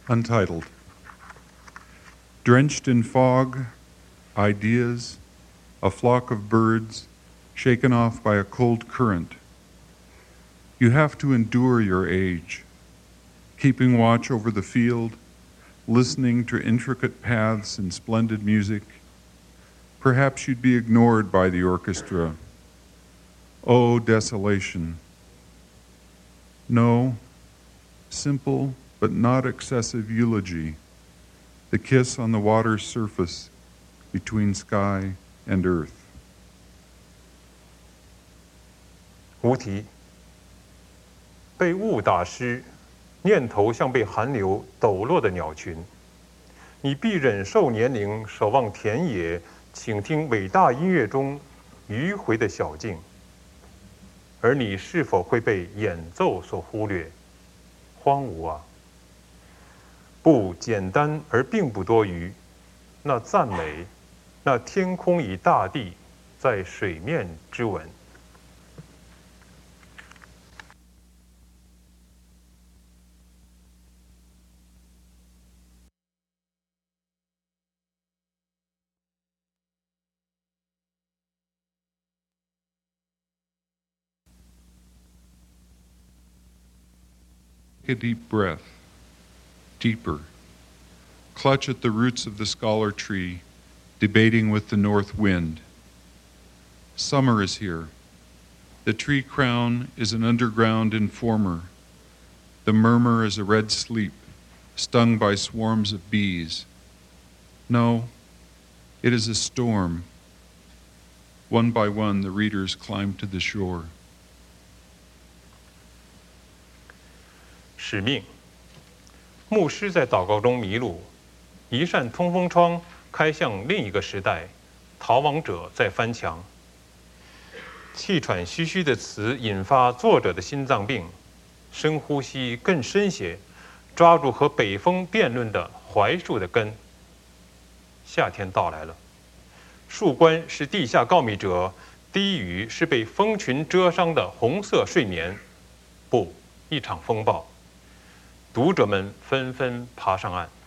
Untitled. Drenched in fog, ideas, a flock of birds, shaken off by a cold current. You have to endure your age, keeping watch over the field, listening to intricate paths and splendid music. Perhaps you'd be ignored by the orchestra. Oh, desolation. No, simple but not excessive eulogy, the kiss on the water's surface between sky and earth. 无题。被雾打湿，念头像被寒流抖落的鸟群。你必忍受年龄，守望田野，倾听伟大音乐中迂回的小径。而你是否会被演奏所忽略？荒芜啊！不简单而并不多余，那赞美，那天空与大地在水面之吻。 Take a deep breath, deeper. Clutch at the roots of the scholar tree, debating with the north wind. Summer is here. The tree crown is an underground informer. The murmur is a red sleep, stung by swarms of bees. No, it is a storm. One by one, the readers climb to the shore. 使命。牧师在祷告中迷路，一扇通风窗开向另一个时代，逃亡者在翻墙。气喘吁吁的词引发作者的心脏病，深呼吸更深些，抓住和北风辩论的槐树的根。夏天到来了，树冠是地下告密者，低语是被风群遮伤的红色睡眠。不，一场风暴。读者们纷纷爬上岸。